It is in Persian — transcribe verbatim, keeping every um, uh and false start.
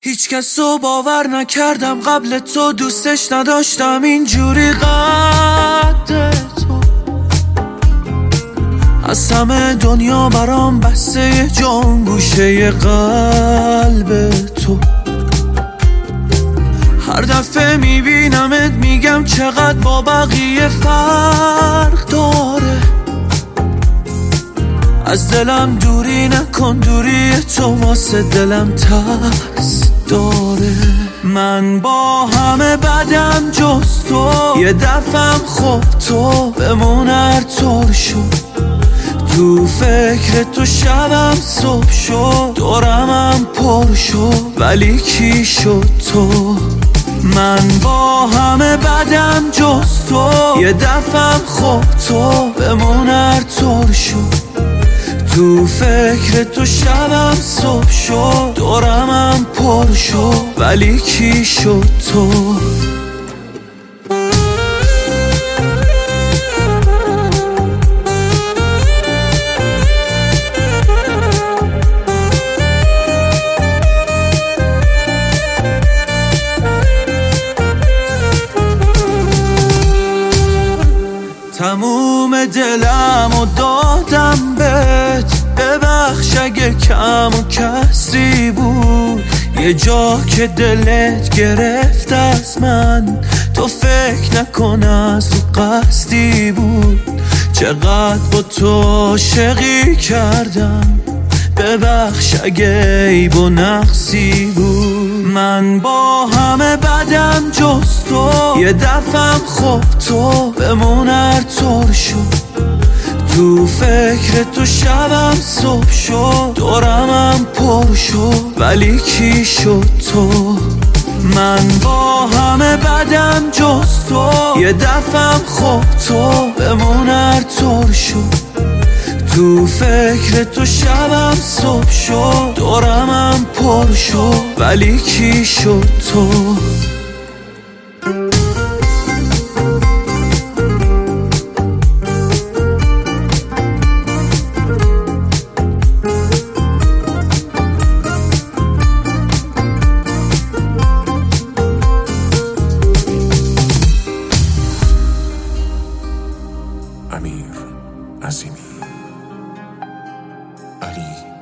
هیچ کس رو باور نکردم قبل تو، دوستش نداشتم اینجوری قد تو. از همه دنیا برام بسته جان گوشه قلب تو. هر دفعه میبینمت میگم چقدر با بقیه فرق داره. از دلم دوری نکن، دوری تو واسه دلم ترس داره. من با همه بدم جز تو، یه دفعم خب تو بمون هر طور شد. تو فکر تو شبم صبح شد، دورمم پر شد ولی کی شد تو. من با همه بدم جز تو، یه دفعم خب تو بمون هر طور شد. تو فکر تو شبم صبح شد، دورمم پر شد ولی کی شد تو. تموم دلم و دادم بهت، ببخش اگه کم و کسری بود. یه جا که دلت گرفت از من، تو فکر نکن از رو قصدی بود. چقدر با تو عاشقی کردم، ببخش اگه عیب و نقصی بود. من با همه بدم جز تو، یه دفعم خب تو بمون هر طور شد. تو فکر تو شبم صبح شد، دورمم پر شد ولی کی شد تو. من با همه بدم جز تو، یه دفعم خب تو بمون هر طور شد. تو فکر تو شبم صبح شد، دورمم پر شد ولی کی شد تو. امیر عظیمی علی